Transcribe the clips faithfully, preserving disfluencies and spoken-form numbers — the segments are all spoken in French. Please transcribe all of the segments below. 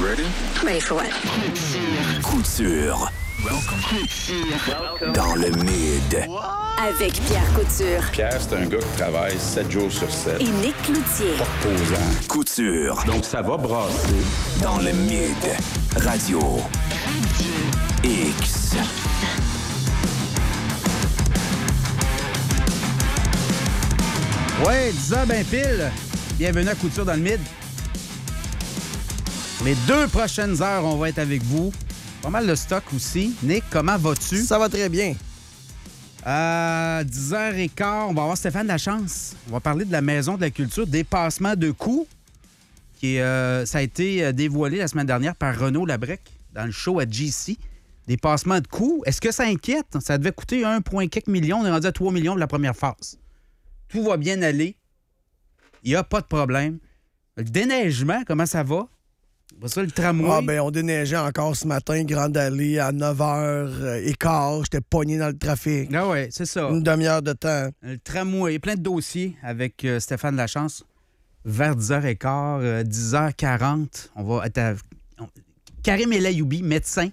ready? Ready for what? Couture. Welcome. Dans le mid. Avec Pierre Couture Pierre, c'est un gars qui travaille sept jours sur sept. et Nick Cloutier. Posant. Couture. Donc, ça va brasser. Dans le mid. Radio. X. Ouais, dix heures ben pile. Bienvenue à Couture dans le mid. Les deux prochaines heures, on va être avec vous. Pas mal de stock aussi. Nick, comment vas-tu? Ça va très bien. À dix heures quinze, on va avoir Stéphane Lachance. On va parler de la Maison de la Culture, dépassement de coûts. Qui est, euh, ça a été dévoilé la semaine dernière par Renaud Labrec dans le show à G C. Dépassement de coûts. Est-ce que ça inquiète? Ça devait coûter un virgule quatre million. On est rendu à trois millions de la première phase. Tout va bien aller. Il n'y a pas de problème. Le déneigement, comment ça va? Pas ça, le tramway? Ah, ben, on déneigeait encore ce matin, Grande Allée, à neuf heures quinze. J'étais pogné dans le trafic. Ah ouais, c'est ça. Une demi-heure de temps. Le tramway, plein de dossiers avec euh, Stéphane Lachance. Vers dix heures quinze, euh, dix heures quarante, on va être à... on... Karim El Ayoubi, médecin,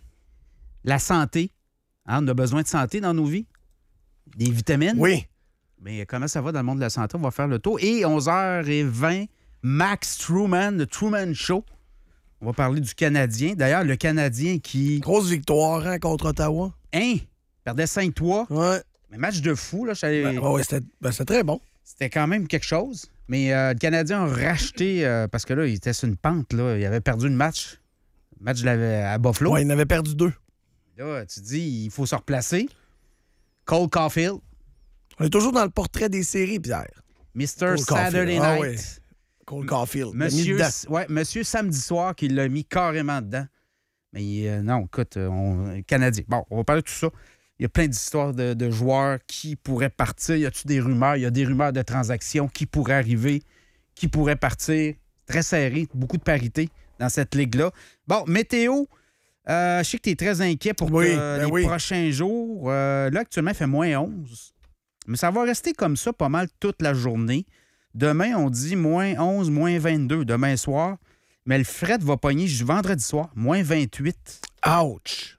la santé. Hein, on a besoin de santé dans nos vies. Des vitamines. Oui. Mais comment ça va dans le monde de la santé? On va faire le tour. Et onze heures vingt, Max Truman, le Truman Show. On va parler du Canadien. D'ailleurs, le Canadien qui... Grosse victoire hein, contre Ottawa. Hein? Perdait cinq trois. Ouais. Mais match de fou, là. Ben, ouais, c'était, ben, c'était très bon. C'était quand même quelque chose. Mais euh, le Canadien a racheté, euh, parce que là, il était sur une pente. Là. Il avait perdu le match. Le match à Buffalo. Ouais, il en avait perdu deux. Là, tu te dis, il faut se replacer. Cole Caulfield. On est toujours dans le portrait des séries, Pierre. mister Cole Saturday Caulfield. Ah Night. ouais. Cole Caulfield. Monsieur, Il l'a mis dedans. ouais, Monsieur Samedi soir qui l'a mis carrément dedans. Mais euh, non, écoute, on, Canadien. Bon, on va parler de tout ça. Il y a plein d'histoires de, de joueurs qui pourraient partir. Y a-tu des rumeurs? Il y a des rumeurs de transactions qui pourraient arriver, qui pourraient partir. Très serré, beaucoup de parité dans cette ligue-là. Bon, météo, euh, je sais que tu es très inquiet pour Oui, euh, ben les oui. prochains jours. Euh, là, actuellement, il fait moins onze. Mais ça va rester comme ça pas mal toute la journée. Demain, on dit moins onze, moins vingt-deux demain soir. Mais le fret va pogner vendredi soir, moins vingt-huit. Ouch!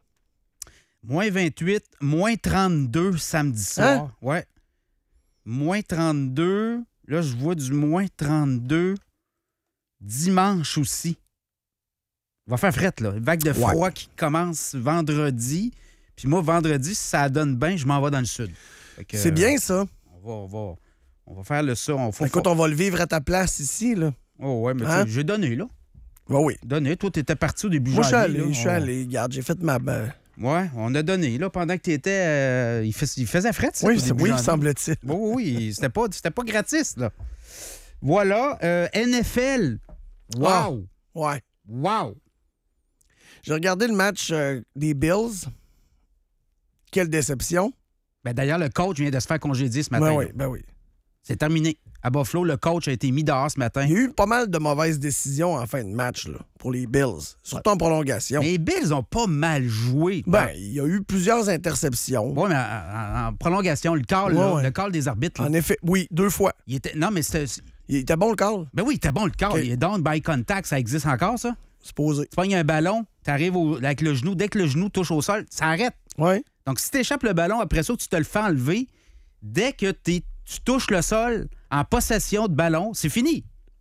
Moins vingt-huit, moins trente-deux samedi soir. Hein? Ouais. Moins trente-deux. Là, je vois du moins trente-deux dimanche aussi. Il va faire fret, là. Une vague de froid Ouais. qui commence vendredi. Puis moi, vendredi, si ça donne bien, je m'en vais dans le sud. Fait que, C'est bien, ça. On va, on va, on va faire le ça. On, faut, Écoute, faut- on va le vivre à ta place ici, là. Oh, ouais, mais Hein? tu sais, j'ai donné, là. Ben oui. Donné. Toi, t'étais parti au début Moi, je suis janvier. allé, là. je suis On- allé. Regarde, j'ai fait ma... ben, Ouais, on a donné, là, pendant que tu étais. il, fais- il faisait fret, ça, Oui, au c'est- début oui, janvier. semble-t-il. Oui, oui, oui, c'était pas, c'était pas gratis, là. Voilà, euh, N F L. Wow! Ah. Ouais. Wow! J'ai regardé le match euh, des Bills. Quelle déception. Ben, d'ailleurs, le coach vient de se faire congédier ce matin. Ben oui, là. ben oui. C'est terminé. À Buffalo, le coach a été mis dehors ce matin. Il y a eu pas mal de mauvaises décisions en fin de match là, pour les Bills, surtout en prolongation. Mais les Bills ont pas mal joué. Ben, il y a eu plusieurs interceptions. Oui, mais en, en- en prolongation, le call, Ouais, là, ouais. le call des arbitres. là, En effet, oui, deux fois. il était, non, mais c'était. Il était bon le call, Ben oui, il était bon le call. OK. Il est down by contact, ça existe encore, ça? supposé. Tu pognes un ballon, tu arrives avec le genou. Dès que le genou touche au sol, ça arrête. Oui. Donc, si tu échappes le ballon, après ça, tu te le fais enlever. Dès que t'es- tu touches le sol en possession de ballon, c'est fini.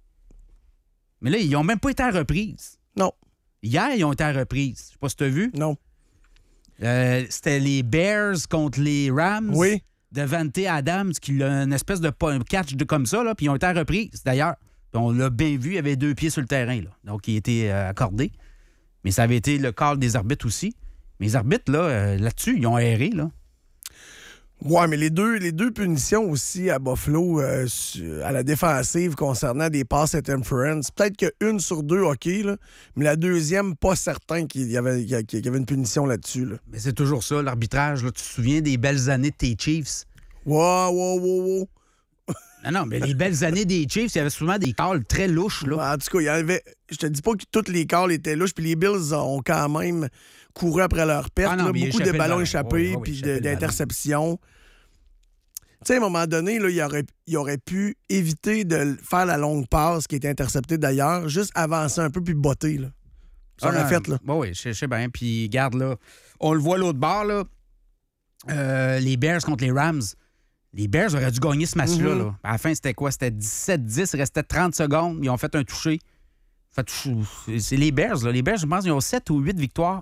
Mais là, ils n'ont même pas été à reprise. Non, Hier, ils ont été à reprise. Je sais pas si tu as vu. non. Euh, c'était les Bears contre les Rams. Oui. Devante Adams, qui a une espèce de po- catch de comme ça, là, puis ils ont été à reprise, d'ailleurs. Puis on l'a bien vu, il avait deux pieds sur le terrain. Là. Donc, il était euh, accordé. Mais ça avait été le call des arbitres aussi. Mais les arbitres, là, euh, là-dessus, ils ont erré, là. Ouais, mais les deux, les deux punitions aussi à Buffalo euh, su- à la défensive concernant des passes interference, peut-être qu'une sur deux, OK, là, mais la deuxième, pas certain qu'il y avait, qu'il y avait une punition là-dessus. Là. Mais c'est toujours ça, l'arbitrage. Là. Tu te souviens des belles années de tes Chiefs? Wow, wow, wow, wow. Non, non, mais les belles années des Chiefs, il y avait souvent des calls très louches, là. En tout cas, il y avait. Je te dis pas que tous les calls étaient louches, puis les Bills ont quand même couru après leur perte. Ah non, là, mais beaucoup échapper de le ballons ballon. échappés, Oui, oui, puis échapper de- le ballon. d'interceptions. Tu sais, à un moment donné, là, il, aurait, il aurait pu éviter de faire la longue passe qui était interceptée d'ailleurs, juste avancer un peu puis botter. Là. Ça aurait Ah, fait, là. Bon, oui, je sais bien. Puis, garde, là, on le voit l'autre bord, là. Euh, les Bears contre les Rams. Les Bears auraient dû gagner ce match-là. Mm-hmm. là. À la fin, c'était quoi? C'était dix-sept dix. Il restait trente secondes. Ils ont fait un touché. Fait, c'est les Bears. Là. Les Bears, je pense, ils ont sept ou huit victoires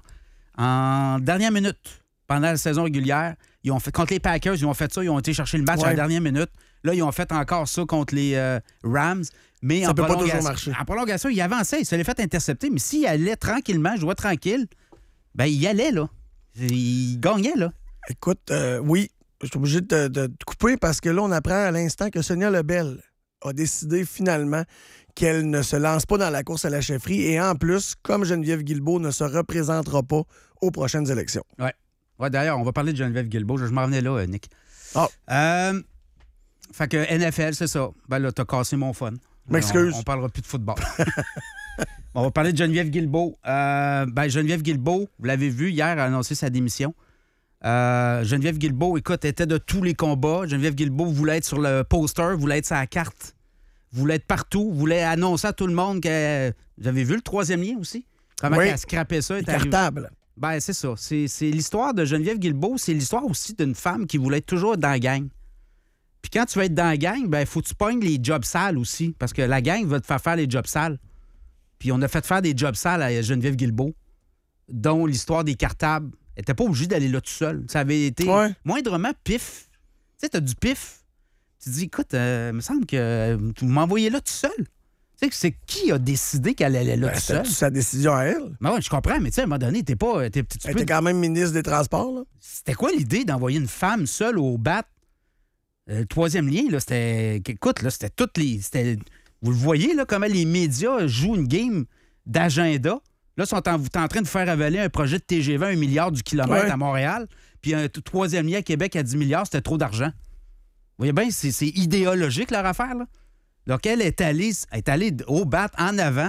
en dernière minute pendant la saison régulière. Ils ont fait, contre les Packers, ils ont fait ça. Ils ont été chercher le match Ouais. à la dernière minute. Là, ils ont fait encore ça contre les euh, Rams. Mais Ça en peut pas prolongation, toujours marcher. en prolongation, il avançait. Il se l'est fait intercepter. Mais s'il allait tranquillement, jouait tranquille, ben il allait, là. Il gagnait, là. Écoute, euh, oui, je suis obligé de te, de te couper parce que là, on apprend à l'instant que Sonia Lebel a décidé finalement qu'elle ne se lance pas dans la course à la chefferie et en plus, comme Geneviève Guilbeault ne se représentera pas aux prochaines élections. Ouais. Ouais, d'ailleurs, on va parler de Geneviève Guilbeault. Je, je m'en venais là, euh, Nick. Ah. Euh, fait que N F L, c'est ça. Ben là, t'as cassé mon fun. M'excuse. On, on parlera plus de football. On va parler de Geneviève Guilbeault. Euh, ben, Geneviève Guilbeault, vous l'avez vu, hier, a annoncé sa démission. Euh, Geneviève Guilbeault, écoute, était de tous les combats. Geneviève Guilbeault voulait être sur le poster, voulait être sur la carte, voulait être partout, voulait annoncer à tout le monde que... Vous avez vu le troisième lien aussi? Comment Oui. elle scrapait ça? est arrivée- Cartable. Ben, c'est ça. C'est, c'est l'histoire de Geneviève Guilbeault. C'est l'histoire aussi d'une femme qui voulait être toujours dans la gang. Puis quand tu veux être dans la gang, ben, faut que tu pognes les jobs sales aussi. Parce que la gang va te faire faire les jobs sales. Puis on a fait faire des jobs sales à Geneviève Guilbeault, dont l'histoire des cartables. Elle n'était pas obligée d'aller là tout seul. Ça avait été Ouais. moindrement pif. Tu sais, t'as du pif. Tu te dis, écoute, euh, il me semble que euh, vous m'envoyez là tout seul. Tu sais, c'est qui a décidé qu'elle allait là Ben, tout c'était seul? sa décision à elle. Ben ouais, je comprends, mais tu sais, à un moment donné, t'es pas. t'es- tu Elle peux- était quand même ministre des Transports, là. C'était quoi l'idée d'envoyer une femme seule au bat? Euh, le troisième lien, là, c'était. Écoute, là, c'était toutes les. C'était, vous le voyez, là, comment les médias jouent une game d'agenda. Là, ils sont en, en train de faire avaler un projet de T G V à un milliard du kilomètre Ouais. à Montréal, puis un t- troisième lien à Québec à dix milliards, c'était trop d'argent. Vous voyez bien, c'est, c'est idéologique, leur affaire, là. Donc, elle est allée, est allée au bat en avant.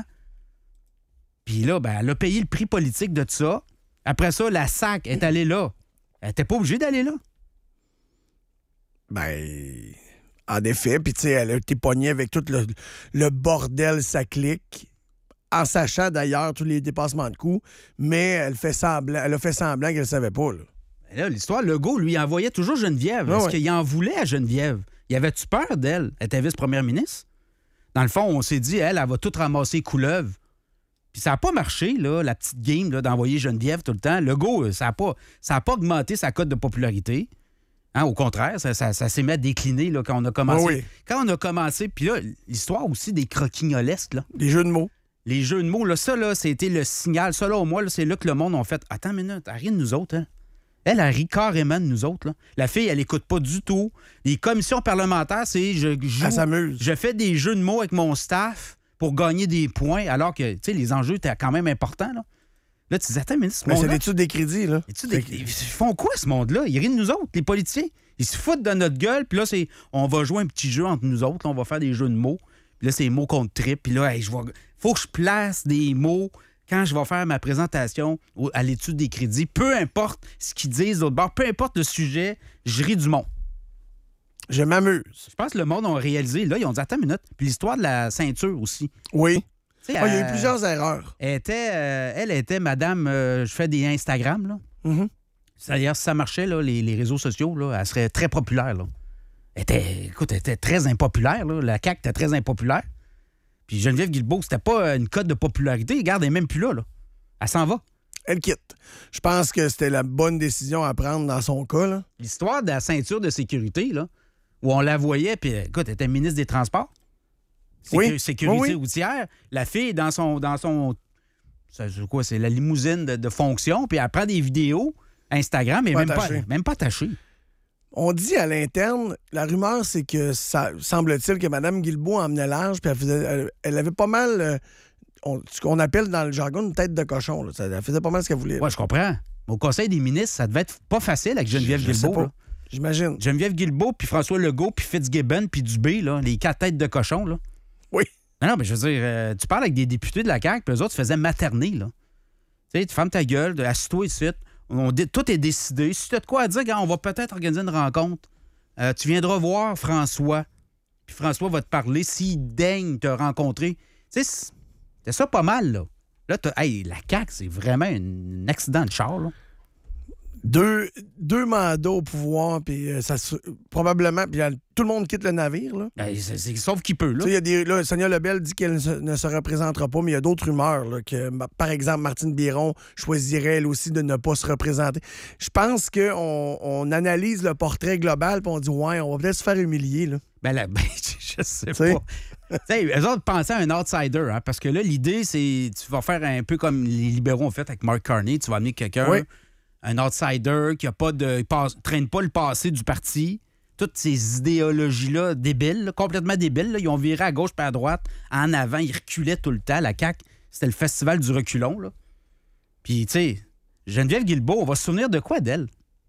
Puis là, ben, elle a payé le prix politique de tout ça. Après ça, la S A C est allée là. Elle n'était pas obligée d'aller là. Ben, en effet, puis tu sais, elle a été pognée avec tout le, le bordel, ça clique, en sachant d'ailleurs tous les dépassements de coûts, mais elle, fait semblant, elle a fait semblant qu'elle ne savait pas, là. Mais là, l'histoire, Legault lui envoyait toujours Geneviève. Ah Est-ce ouais. qu'il en voulait à Geneviève? Y avait-tu peur d'elle? Elle était vice-première ministre. Dans le fond, on s'est dit, elle, elle va tout ramasser couleuvre. Puis ça n'a pas marché, là, la petite game là, d'envoyer Geneviève tout le temps. Legault, ça n'a pas, ça a pas augmenté sa cote de popularité. Hein, au contraire, ça, ça, ça s'est mis à décliner là, quand on a commencé. Ah oui. Quand on a commencé, puis là, l'histoire aussi des croquignolesques, là. Des jeux de mots. Les jeux de mots, là, ça, là, c'était le signal. Ça, là, au moins, là, c'est là que le monde a fait « Attends une minute, elle rit de nous autres, hein? » Elle, elle rit carrément de nous autres, là. La fille, elle écoute pas du tout. Les commissions parlementaires, c'est je joue, Elle s'amuse. je fais des jeux de mots avec mon staff pour gagner des points, alors que, tu sais, les enjeux étaient quand même importants, là. Là, tu dis « Attends une minute, ce Mais c'est monde-là... l'étude des crédits, là. Études des- Ils font quoi, ce monde-là? Ils rient de nous autres, les politiciens. Ils se foutent de notre gueule, puis là, c'est on va jouer un petit jeu entre nous autres, là, on va faire des jeux de mots. Puis là, c'est mots contre trip. Puis là, hey, je vais... faut que je place des mots quand je vais faire ma présentation au- à l'étude des crédits. Peu importe ce qu'ils disent d'autre bord, peu importe le sujet, je ris du monde. Je m'amuse. Je pense que le monde a réalisé. Là, ils ont dit, attends une minute. Puis l'histoire de la ceinture aussi. Oui. Tu sais, Ah, il y a eu euh, plusieurs erreurs. Elle était, euh, elle était madame, euh, je fais des Instagram, là. Mhm. D'ailleurs, si ça marchait, là, les, les réseaux sociaux, là, elle serait très populaire. Là. Elle était, écoute, elle était très impopulaire. Là. La C A Q était très impopulaire. Puis Geneviève Guilbeault, c'était pas une cote de popularité. Regarde, elle n'est même plus là, là. Elle s'en va. Elle quitte. Je pense que c'était la bonne décision à prendre dans son cas, là. L'histoire de la ceinture de sécurité, là, où on la voyait, puis écoute, elle était ministre des Transports. Sécu- Oui. Sécurité Oui, oui. routière. La fille, dans son... Dans son ça, c'est quoi? C'est la limousine de, de fonction, puis elle prend des vidéos Instagram, mais Pas même pas, attachée. même pas attachée. On dit à l'interne, la rumeur, c'est que ça semble-t-il que Mme Guilbeault emmenait l'âge, puis elle, faisait, elle, elle avait pas mal, euh, on- ce qu'on appelle dans le jargon une tête de cochon. Là. Ça- Elle faisait pas mal ce qu'elle voulait. Ouais, je comprends. Au Conseil des ministres, ça devait être pas facile avec Geneviève Je sais Guilbeault. pas. là. J'imagine. Geneviève Guilbeault, puis François Legault, puis Fitzgibbon, puis Dubé, là, les quatre têtes de cochon. Là. Oui. Non, non, mais je veux dire, euh, tu parles avec des députés de la C A Q, puis eux autres faisaient materner. Là. Tu sais, tu fermes ta gueule, assis-toi ici. On dé- tout est décidé. Si tu as de quoi à dire, gars, on va peut-être organiser une rencontre. Euh, tu viendras voir François. Puis François va te parler s'il daigne te rencontrer. Tu sais, c'est- c'est ça pas mal, là. Là, t'as, hey, la C A Q, c'est vraiment un accident de char, là. Deux, deux mandats au pouvoir, puis euh, ça se- probablement, puis euh, tout le monde quitte le navire, là. Ben, c'est, c'est, sauf qu'il peut, Tu là. sais, il y a des, là, Sonia Lebel dit qu'elle ne se, ne se représentera pas, mais il y a d'autres rumeurs, là, que, ma- par exemple, Martine Biron choisirait, elle aussi, de ne pas se représenter. Je pense qu'on on analyse le portrait global, puis on dit, ouais, on va peut-être se faire humilier, là. Ben là, ben, je sais T'sais. pas. Tu sais, eux autres pensaient à un outsider, hein, parce que là, l'idée, c'est tu vas faire un peu comme les libéraux ont fait avec Mark Carney. Tu vas amener quelqu'un, Oui. un outsider qui a pas de, il passe- traîne pas le passé du parti. Toutes ces idéologies-là débiles, là, complètement débiles, là, ils ont viré à gauche puis à droite, en avant, ils reculaient tout le temps. La C A Q, c'était le festival du reculon, là. Puis, tu sais, Geneviève Guilbeault, on va se souvenir de quoi d'elle?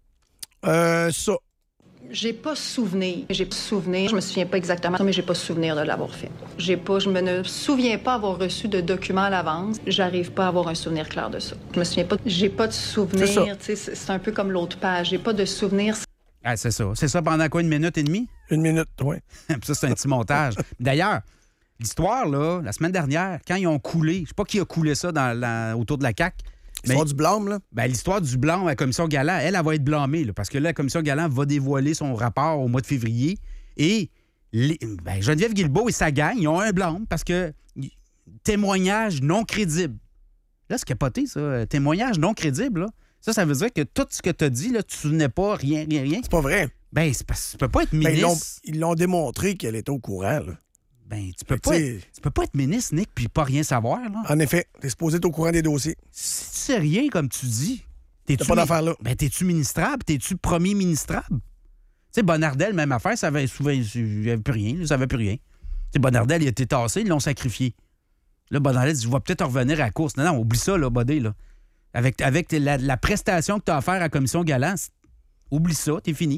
Euh, ça. J'ai pas souvenir. J'ai pas souvenir. Je me souviens pas exactement, mais j'ai pas souvenir de l'avoir fait. J'ai pas, je me ne souviens pas avoir reçu de documents à l'avance. J'arrive pas à avoir un souvenir clair de ça. Je me souviens pas. J'ai pas de souvenir. C'est ça. Tu sais, C'est c'est un peu comme l'autre page. J'ai pas de souvenir. Ah, c'est ça. C'est ça pendant quoi, une minute et demie? Une minute, oui. Puis ça, c'est un petit montage. D'ailleurs, l'histoire, là, la semaine dernière, quand ils ont coulé, je sais pas qui a coulé ça dans la- autour de la C A Q, mais L'histoire du blâme, là. ben, l'histoire du blanc à la commission Galland, elle, elle va être blâmée, là, parce que là, la commission Galland va dévoiler son rapport au mois de février. Et les- ben, Geneviève Guilbeault et sa gang, ils ont un blâme parce que y- témoignage non crédible. Là, c'est capoté, ça. Témoignage non crédible, là. Ça, ça veut dire que tout ce que tu as dit, là, tu ne souvenais pas, rien, rien, rien. C'est pas vrai. Ben, c'est parce que tu peux pas être Ben, ils l'ont- ministre. ils l'ont démontré qu'elle était au courant, là. Ben, tu peux Fait que, pas tu sais- être, tu peux pas être ministre, Nick, puis pas rien savoir, là. En effet, t'es supposé être au courant des dossiers. Si tu sais rien, comme tu dis, t'es-tu... T'as pas d'affaire là. Ben, t'es-tu ministrable? T'es-tu premier ministrable? Tu sais, Bonnardel, même affaire, ça avait souvent... Il n'y avait plus rien, là, ça avait plus rien. Tu sais, Bonnardel, il a été tassé, ils l'ont sacrifié. Là, Bonnardel dit, je vais peut-être revenir à la course. Non, non, oublie ça, là, Bodé, là. Avec, avec la, la prestation que tu as à faire à la commission Galland, c'est- oublie ça, t'es fini.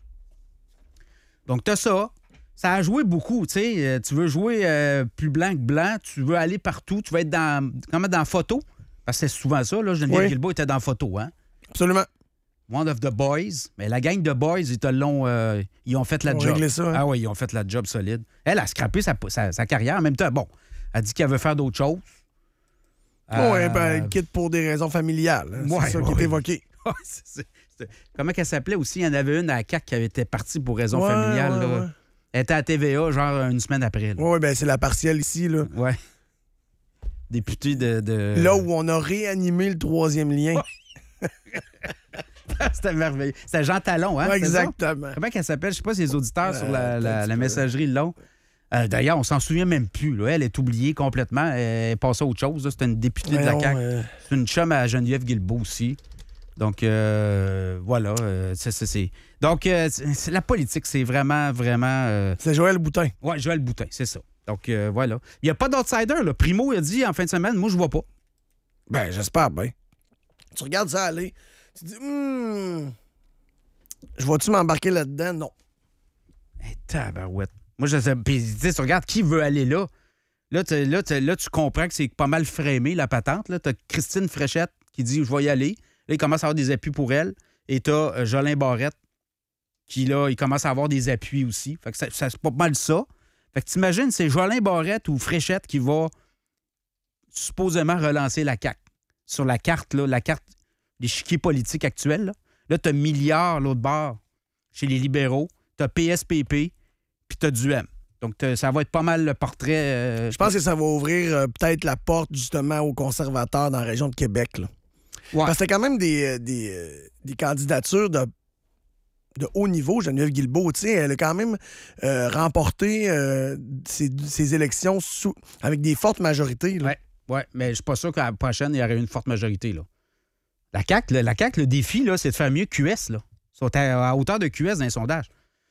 Donc, t'as ça. Ça a joué beaucoup, tu sais. Euh, Tu veux jouer euh, plus blanc que blanc, tu veux aller partout, tu veux être dans, quand même dans la photo. Parce que c'est souvent ça, là. Geneviève Oui. Guilbeault était dans la photo, hein. Absolument. One of the boys. Mais la gang de boys, ils te l'ont. euh, ils ont fait la Ils ont job. réglé ça, hein. Ah oui, ils ont fait la job solide. Elle a scrappé sa, sa, sa carrière. En même temps, bon, elle dit qu'elle veut faire d'autres choses. Oui, Euh, ben, elle quitte pour des raisons familiales. hein. Ouais, c'est ça qui ouais. est évoqué. Ouais, c'est- c'est- c'est- Comment qu'elle s'appelait aussi? Il y en avait une à la C A Q qui avait été partie pour raison Ouais, familiale. ouais, là. ouais. Elle était à T V A, genre une semaine après. Là. Oui, ben c'est la partielle ici, là. Ouais. Députée de. de... Là où on a réanimé le troisième lien. C'était merveilleux. C'était Jean Talon, hein? Ouais, c'est ça? exactement. Comment qu'elle s'appelle? Je sais pas si les auditeurs sur la, Euh, la- un petit la peu. messagerie l'ont. Euh, D'ailleurs, on s'en souvient même plus. Là. Elle est oubliée complètement. Elle est passée à autre chose. là. C'était une députée de la Voyons, C A Q. euh, C'est une chum à Geneviève Guilbeault aussi. Donc, euh, voilà. euh, c'est- c'est- c'est- Donc, euh, c'est- c'est- la politique, c'est vraiment, vraiment... euh, c'est Joël Boutin. Ouais, Joël Boutin, c'est ça. Donc, euh, voilà. Il n'y a pas d'outsider. là. Primo, il a dit en fin de semaine, moi, je vois pas. Ben, j'espère bien. Tu regardes ça aller, tu dis, hum, je vais-tu m'embarquer là-dedans? Non. Hey, tabarouette. Moi, je sais. Puis, tu sais, tu regardes qui veut aller là. Là, t'es- là, t'es- là, tu comprends que c'est pas mal frémé, la patente. Tu as Christine Fréchette qui dit je vais y aller. Là, il commence à avoir des appuis pour elle. Et tu as Jolin Barrette qui, là, il commence à avoir des appuis aussi. Fait que ça, ça- c'est pas mal ça. Fait que t'imagines, c'est Jolin Barrette ou Fréchette qui va supposément relancer la C A Q. Sur la carte, là, la carte des chiquiers politiques actuels. Là, là tu as Milliard, l'autre bord, chez les libéraux. Tu as P S P P, puis tu as du M. Donc, t'as- ça va être pas mal le portrait. euh, Je pense que ça va ouvrir euh, peut-être la porte, justement, aux conservateurs dans la région de Québec, là. Ouais. Parce que c'est quand même des, euh, des, euh, des candidatures de, de haut niveau. Geneviève Guilbeault, tu sais, elle a quand même euh, remporté euh, ses, ses élections sous, avec des fortes majorités. Là. Ouais, ouais, mais je suis pas sûr qu'à la prochaine, il y aurait une forte majorité. Là. La C A Q, là, la C A Q, le défi, là, c'est de faire mieux que Q S. Là. Ils sont à, à hauteur de Q S dans les sondages,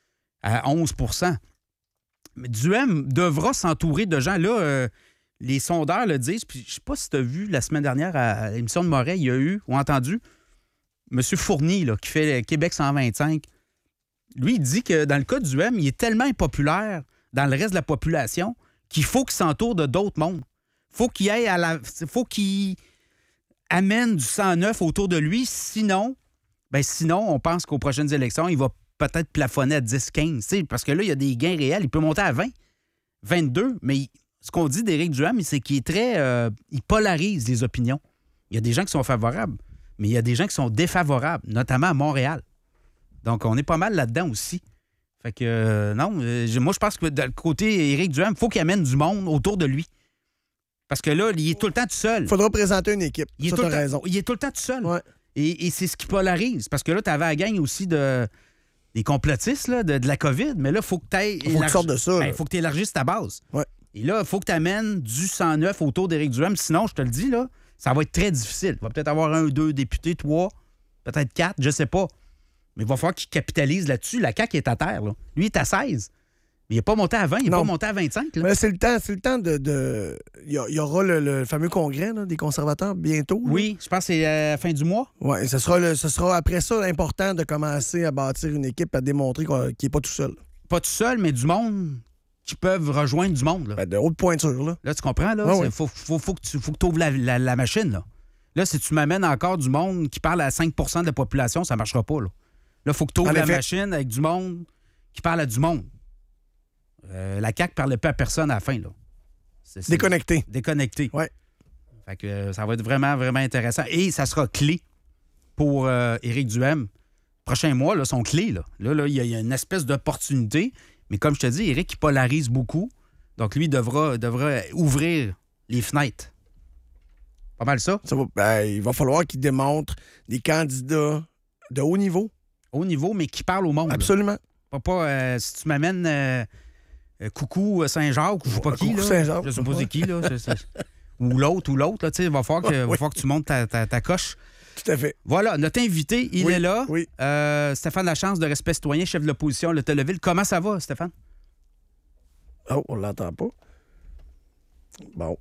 à onze pour cent. Mais Duhem devra s'entourer de gens. Là, euh, les sondeurs le disent. Puis je sais pas si tu as vu la semaine dernière à l'émission de Moret, il y a eu ou entendu M. Fournier, là, qui fait Québec cent vingt-cinq. Lui, il dit que dans le cas de Duhem, il est tellement impopulaire dans le reste de la population qu'il faut qu'il s'entoure de d'autres mondes. Faut qu'il aille à la. Faut qu'il amène du sang neuf autour de lui. Sinon, ben sinon, on pense qu'aux prochaines élections, il va peut-être plafonner à dix quinze. Parce que là, il y a des gains réels. Il peut monter à vingt, vingt-deux, mais il- ce qu'on dit d'Éric Duhem, c'est qu'il est très... Euh, il polarise les opinions. Il y a des gens qui sont favorables, mais il y a des gens qui sont défavorables, notamment à Montréal. Donc, on est pas mal là-dedans aussi. Fait que, euh, non, euh, moi, je pense que de le côté Éric Duhem, il faut qu'il amène du monde autour de lui. Parce que là, il est tout le temps tout seul. Il faudra présenter une équipe. Il est, ça, tout t'as le temps, raison. il est tout le temps tout seul. Ouais. Et, et c'est ce qui polarise. Parce que là, tu avais la gang aussi de, des complotistes là, de, de la COVID, mais là, il faut que tu ailles. Il faut que tu sortes de ça. Il faut que tu élargisses ta base. Ouais. Et là, il faut que tu amènes du sang neuf autour d'Éric Duhem. Sinon, je te le dis, là, ça va être très difficile. Il va peut-être avoir un ou deux députés, trois, peut-être quatre, je sais pas. Mais il va falloir qu'il capitalise là-dessus. La C A Q est à terre. Là. Lui, il est à seize. Mais il n'est pas monté à vingt, il n'est pas monté à vingt-cinq. Là. Mais c'est le temps, c'est le temps de. de... Il, y a, il y aura le, le fameux congrès là, des conservateurs bientôt. Là. Oui, je pense que c'est à la fin du mois. Oui, ce sera, le, ce sera après ça important de commencer à bâtir une équipe, à démontrer qu'il n'est pas tout seul. Pas tout seul, mais du monde qui peuvent rejoindre du monde. Là, ben, de haute pointure. Là, là tu comprends? Il ah, oui. faut, faut, faut que tu faut que ouvres la, la, la machine. Là. là, si tu m'amènes encore du monde qui parle à cinq pour cent de la population, ça ne marchera pas. Là, il faut que tu ouvres la machine avec du monde qui parle à du monde. Euh, la C A Q ne parlait pas à personne à la fin. Là. C'est, c'est déconnecté. Déconnecté. Oui. Fait que euh, ça va être vraiment, vraiment intéressant. Et ça sera clé pour euh, Éric Duhem. Prochains mois là, sont clés. Là, là, là il y, y a une espèce d'opportunité. Mais comme je te dis, Éric, il polarise beaucoup. Donc, lui, devra, devra ouvrir les fenêtres. Pas mal ça. ça va, ben, il va falloir qu'il démontre des candidats de haut niveau. Haut niveau, mais qui parlent au monde. Absolument. Là. Pas, pas euh, si tu m'amènes euh, euh, Coucou Saint-Jacques ou je sais pas qui. Coucou là, Saint-Jacques. Je sais pas c'est qui. Là, c'est, c'est... Ou l'autre, ou l'autre. Là, il va falloir que, oui. va falloir que tu montes ta, ta, ta coche. Tout à fait. Voilà, notre invité, il oui, est là. Oui. Euh, Stéphane Lachance de Respect citoyen, chef de l'opposition, le Telleville. Comment ça va, Stéphane? Oh, on l'entend pas. Bon.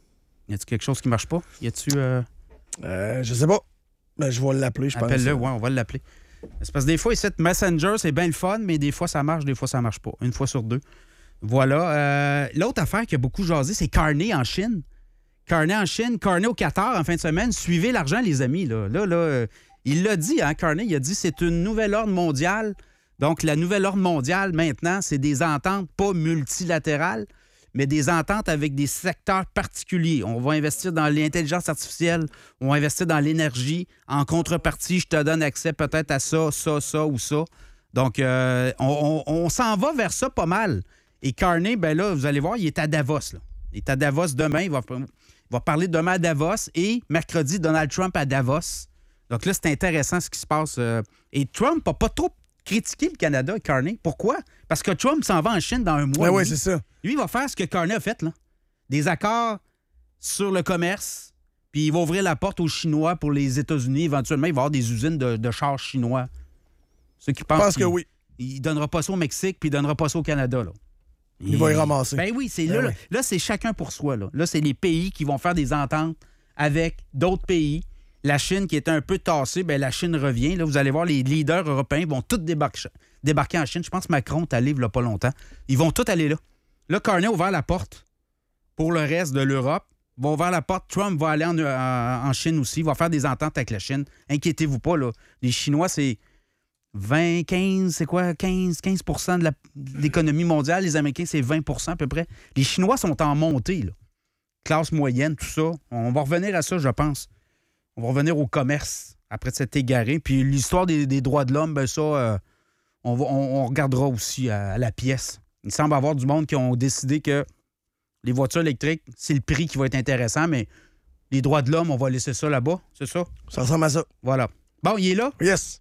Y a-t-il quelque chose qui marche pas? Y a-tu... Euh... Euh, je sais pas. Ben, je vais l'appeler, je pense. Appelle-le, oui, on va l'appeler. C'est parce que des fois, ici, Messenger, c'est bien le fun, mais des fois, ça marche, des fois, ça marche pas. Une fois sur deux. Voilà. Euh, l'autre affaire qui a beaucoup jasé, c'est Carney en Chine. Carney en Chine, Carney au Qatar en fin de semaine. Suivez l'argent, les amis. Là, là, là euh, il l'a dit, hein, Carney, il a dit c'est une nouvelle ordre mondiale. Donc, la nouvelle ordre mondiale, maintenant, c'est des ententes pas multilatérales, mais des ententes avec des secteurs particuliers. On va investir dans l'intelligence artificielle, on va investir dans l'énergie. En contrepartie, je te donne accès peut-être à ça, ça, ça ou ça. Donc, euh, on, on, on s'en va vers ça pas mal. Et Carney, ben là, vous allez voir, il est à Davos. Là. Il est à Davos demain. Il va, il va parler demain à Davos et mercredi, Donald Trump à Davos. Donc là, c'est intéressant ce qui se passe. Et Trump n'a pas trop critiqué le Canada, Carney. Pourquoi? Parce que Trump s'en va en Chine dans un mois. Ben oui, c'est ça. Lui, il va faire ce que Carney a fait, là. Des accords sur le commerce, puis il va ouvrir la porte aux Chinois pour les États-Unis. Éventuellement, il va y avoir des usines de, de chars chinois. Ceux qui pensent Je pense qu'il, que oui. Il ne donnera pas ça au Mexique, puis il ne donnera pas ça au Canada, là. Il, il va y ramasser. Ben oui, c'est ben là, oui. là, là, c'est chacun pour soi, là. Là, c'est les pays qui vont faire des ententes avec d'autres pays. La Chine qui était un peu tassée, ben la Chine revient. Là, vous allez voir, les leaders européens vont tous débarquer, débarquer en Chine. Je pense que Macron est allé il n'y a pas longtemps. Ils vont tous aller là. Là, Carney a ouvert la porte pour le reste de l'Europe. Ils vont ouvrir la porte. Trump va aller en, en, en Chine aussi. Il va faire des ententes avec la Chine. Inquiétez-vous pas, là. Les Chinois, c'est vingt, quinze, c'est quoi? quinze, quinze pour cent de, la, de l'économie mondiale. Les Américains, c'est vingt pour cent à peu près. Les Chinois sont en montée, là. Classe moyenne, tout ça. On va revenir à ça, je pense. On va revenir au commerce après s'être égaré. Puis l'histoire des, des droits de l'homme, ben ça, euh, on, va, on, on regardera aussi à, à la pièce. Il semble y avoir du monde qui ont décidé que les voitures électriques, c'est le prix qui va être intéressant, mais les droits de l'homme, on va laisser ça là-bas, c'est ça? Ça ressemble à ça. Voilà. Bon, il est là? Yes.